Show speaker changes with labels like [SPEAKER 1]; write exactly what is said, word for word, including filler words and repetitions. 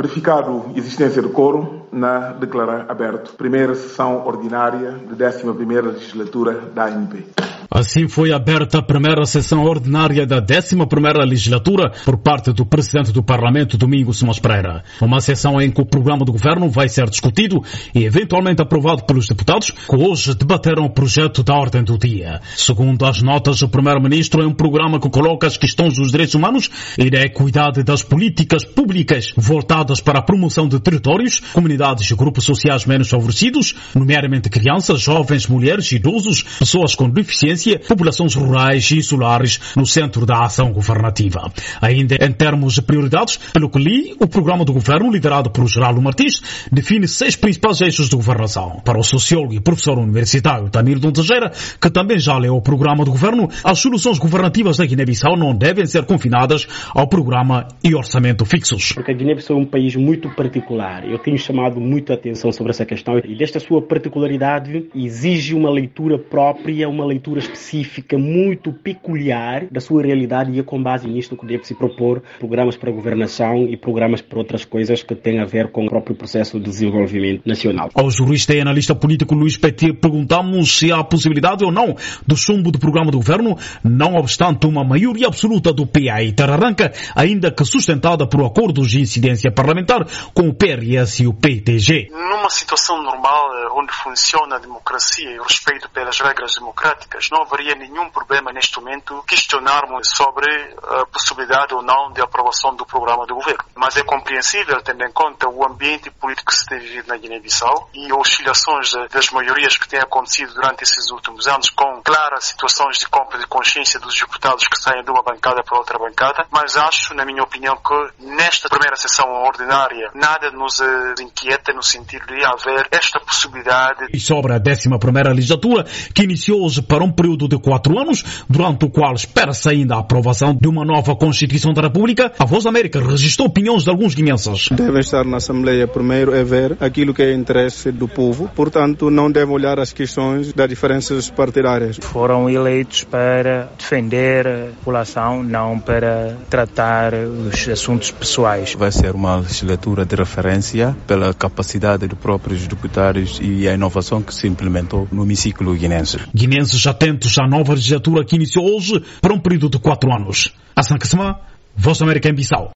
[SPEAKER 1] Verificado a existência de quórum, na declarar aberto primeira sessão ordinária da décima primeira legislatura da A N P.
[SPEAKER 2] Assim foi aberta a primeira sessão ordinária da décima primeira legislatura por parte do Presidente do Parlamento, Domingos Simões Pereira. Uma sessão em que o programa do Governo vai ser discutido e eventualmente aprovado pelos deputados, que hoje debateram o projeto da ordem do dia. Segundo as notas do Primeiro-Ministro, é um programa que coloca as questões dos direitos humanos e da equidade das políticas públicas voltadas para a promoção de territórios, comunidades e grupos sociais menos favorecidos, nomeadamente crianças, jovens, mulheres, idosos, pessoas com deficiência, populações rurais e insulares no centro da ação governativa. Ainda em termos de prioridades, pelo que li, o programa do governo, liderado por Geraldo Martins, define seis principais eixos de governação. Para o sociólogo e professor universitário Tamilton Teixeira, que também já leu o programa do governo, as soluções governativas da Guiné-Bissau não devem ser confinadas ao programa e orçamento fixos.
[SPEAKER 3] Porque a Guiné-Bissau é um país muito particular. Eu tenho chamado muito a atenção sobre essa questão e desta sua particularidade exige uma leitura própria, uma leitura específica, muito peculiar da sua realidade, e é com base nisto que deve-se propor programas para a governação e programas para outras coisas que têm a ver com o próprio processo de desenvolvimento nacional.
[SPEAKER 2] Ao jurista e analista político Luís Petit perguntamos se há possibilidade ou não do chumbo do programa do governo, não obstante uma maioria absoluta do P A I Terra-Arranca, ainda que sustentada por acordos de incidência parlamentar com o P R S e o P T G.
[SPEAKER 4] Numa situação normal, onde funciona a democracia e o respeito pelas regras democráticas, não haveria nenhum problema neste momento questionarmos sobre a possibilidade ou não de aprovação do programa do governo. Mas é compreensível, tendo em conta o ambiente político que se tem vivido na Guiné-Bissau e oscilações das maiorias que têm acontecido durante esses últimos anos, com claras situações de compra de consciência dos deputados que saem de uma bancada para outra bancada. Mas acho, na minha opinião, que nesta primeira sessão ordinária nada nos inquieta no sentido de haver esta possibilidade.
[SPEAKER 2] E sobre a décima primeira legislatura, que iniciou hoje para um período de quatro anos, durante o qual espera-se ainda a aprovação de uma nova Constituição da República, a Voz da América registrou opiniões de alguns guineenses.
[SPEAKER 5] Devem estar na Assembleia primeiro é ver aquilo que é interesse do povo, portanto não devem olhar as questões das diferenças partidárias.
[SPEAKER 6] Foram eleitos para defender a população, não para tratar os assuntos pessoais.
[SPEAKER 7] Vai ser uma legislatura de referência pela capacidade dos próprios deputados e a inovação que se implementou no hemiciclo guinense.
[SPEAKER 2] Guinenses atentos à nova legislatura que iniciou hoje para um período de quatro anos. Hassan Kassama, Voz da América em Bissau.